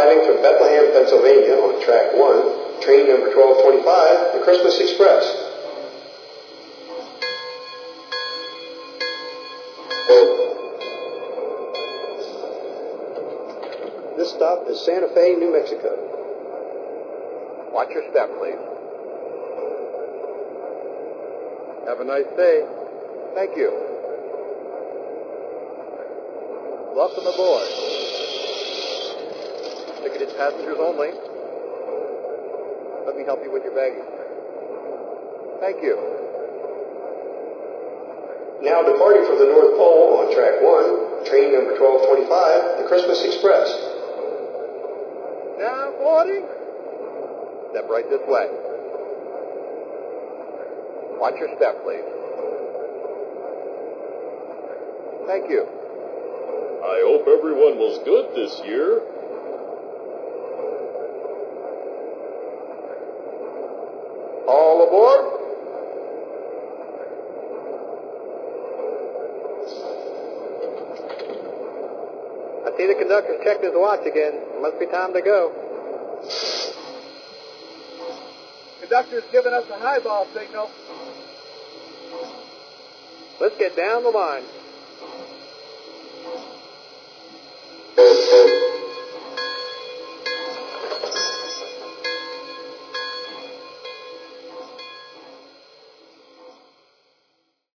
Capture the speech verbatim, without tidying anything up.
Arriving from Bethlehem, Pennsylvania on track one, train number twelve twenty-five, the Christmas Express. This stop is Santa Fe, New Mexico. Watch your step, please. Have a nice day. Thank you. Welcome aboard. Ticketed passengers only. Let me help you with your baggage. Thank you. Now departing from the North Pole on track one, train number twelve twenty-five, the Christmas Express. Now boarding. Step right this way. Watch your step, please. Thank you. I hope everyone was good this year. All aboard? I see the conductor's checked his watch again. It must be time to go. Conductor's giving us a highball signal. Let's get down the line.